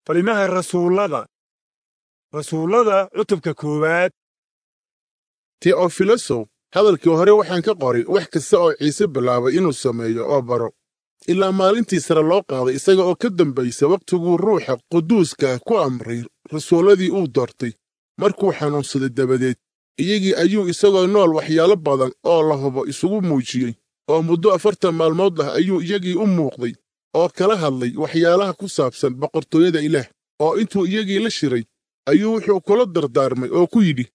fariimaha rasuullada cutubka koowaad. teofilosow hadalkii hore waxaan ka qoray wax kasta oo ciise bilaabay inuu sameeyo oo baro ilaa maalintii sare loo qaaday isaga oo ka dambaysa wakhtiguu ruuxa quduuska ku amray rasuulladii uu doortay markuu xanuunsaday dabadeed iyagii ayuu isagoo nool waxyaalo badan oo la hubo isugu muujiyey oo muddo 40 maalmood ah ayuu iyagii u muuqday oo kala hadlay waxyaalaha ku saabsan boqortooyada ilaah oo intuu iyagii la shiray ayuu wuxuu kula dardaarmay oo ku yidhi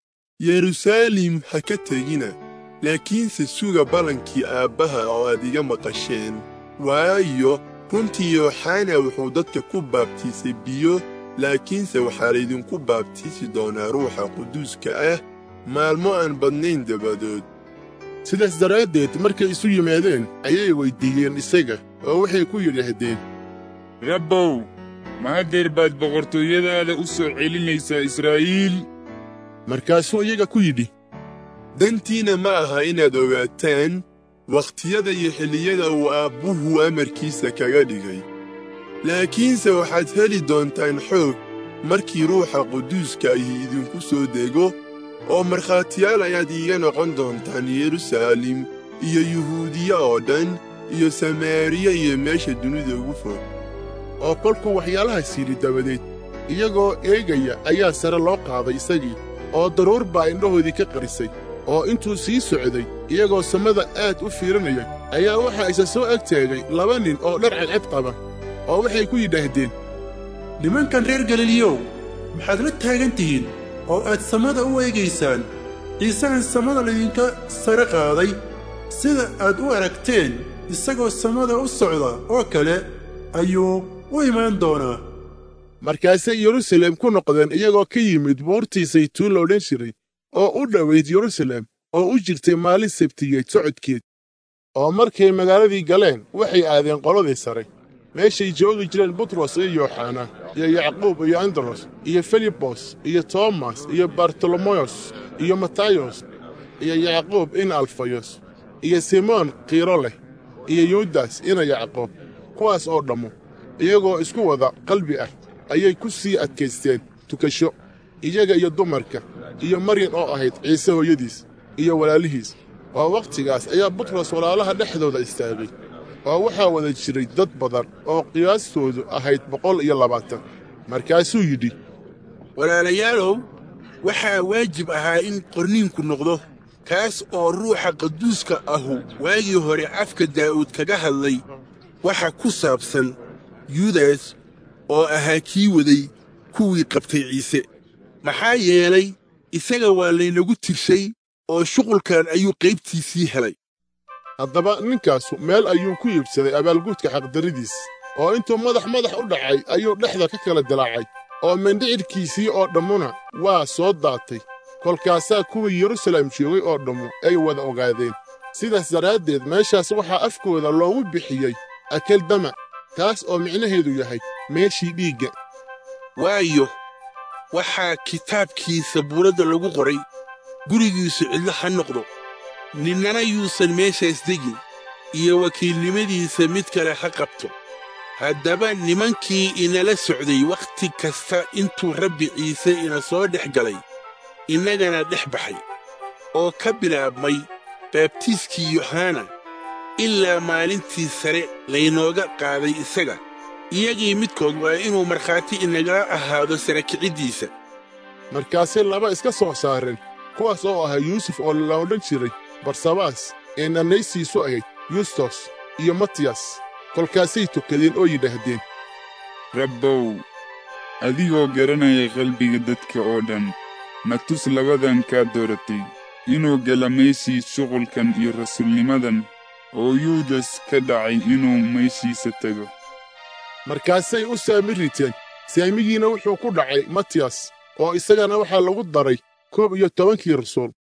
yeruusaalem ha ka tegina laakiinse suga ballankii aabbaha oo aad iga maqasheen waayo runtii yooxana wuxuu dadka ku baabtiisay biyo laakiinse waxaa laydinku baabtiisi doonaa ruuxa quduuska ah maalmo aan badnayn dabadood. sidaas daraaddeed markay isu yimaadeen ayay weyddiiyeen isaga oo waxay ku yidhaahdeen rabbow ma haddeer baad boqortooyadaada u soo celinaysaa israa'iil? markaasuu iyaga ku yidhi dantiina ma aha inaad ogaataan wakhtiyada iyo xilliyada uu aabbuhu amarkiisa kaga dhigay laakiinse waxaad heli doontaan xoog markii ruuxa quduuska ahi idinku soo dego oo markhaatiyaal ayaad iiga noqon doontaan yeruusaalem iyo yuhuudiya oo dhan iyo samaariya iyo meesha dunida ugu fog. oo kolkuu waxyaalahaas yidhi dabadeed iyagoo eegaya ayaa sare loo qaaday isagii oo daruur baa indhahoodii ka qarisay oo intuu sii socday iyagoo samada aad u fiirinaya ayaa waxaa isa soo ag taagay 2 nin oo dhar cadcad qaba oo waxay ku yidhaahdeen nimankan reer galiiliyow maxaad la taagan tihiin oo aad samada u eegaysaan ciisahan samada laydinka sare qaaday sida aad u aragteen isagoo samada u socda oo kale ayuu u imaan doonaa. markaasay yeruusaalem ku noqdeen iyagoo ka yimid buurtii saytuun loodhan jiray oo u dhowayd yeruusaalem oo u jirtay maalin sabtiyeed socodkeed oo markay magaaladii galeen waxay aadeen qoladii sare meeshay joogi jireen butros iyo yooxana iyo yacquub iyo andros iyo filibos iyo toomas iyo bartolomeyos iyo matayos iyo yacquub ina alfayos iyo simoon qiiro leh iyo yuudas ina yacquub kuwaas oo dhammo iyagoo isku wada qalbi ah ayay ku sii adkaysteen tukasho iyaga iyo dumarka iyo maryam oo ahayd ciise hooyadiis iyo walaalihiis oo wakhtigaas ayaa butros walaalaha dhexdooda istaagay oo waxaa wada jiray dad badan oo qiyaastoodu ahayd 120 markaasuu yidhi walaalayaalow waxaa waajib ahaa in qorniinku noqdo kaas oo ruuxa qaduuska ahu waagii hore afka daa'uud kaga hadlay waxa ku saabsan yuudas oo ahaa kii waday kuwii qabtay ciise maxaa yeelay isaga waa laynagu tirshay oo shuqulkan ayuu qaybtiisii helay. haddaba ninkaasu meel ayuu ku iibsaday abaalgudka xaqdarridiis oo intuu madax u dhacay ayuu dhexda ka kala dilaacay oo mindhicirkiisii oo dhammuna waa soo daatay kolkaasaa kuwii yeruusaalem joogay oo dhammu ay wada ogaadeen sidaas daraaddeed meeshaas waxaa afkooda loogu bixiyey akeldama taas oo micnaheedu yahay meeshii dhiigga. waayo waxaa kitaabkiisa buuradda lagu qoray gurigiisu cidlo ha noqdo ninnana yuusan meeshaas degin iyo wakiilnimadiisa mid kale ha qabto. haddaba nimankii inala socday wakhti kasta intuu rabbi ciise ina soo dhex galay innagana dhex baxay oo ka bilaabmay baabtiiskii yooxana ilaa maalintii sare laynooga qaaday isaga iyagii midkood waa inuu markhaati inagala ahaado sare kiciddiisa. markaasay 2 iska soo saareen kuwaas oo ahaa yuusuf oo la odhan jiray barsabaas ee nanaysiisu ahayd yustos iyo matiyas kolkaasay tukadeen oo yidhaahdeen rabbow adigoo garanaya qalbiga dadka oo dhan na tus labadan kaa dooratay inuu gala meeshii shuqulkan iyo rasuulnimadan oo yuudas ka dhacay inuu meeshiisa tago. markaasay u saami riteen saamigiina wuxuu ku dhacay matiyas oo isagana waxaa lagu daray 11 rasuul.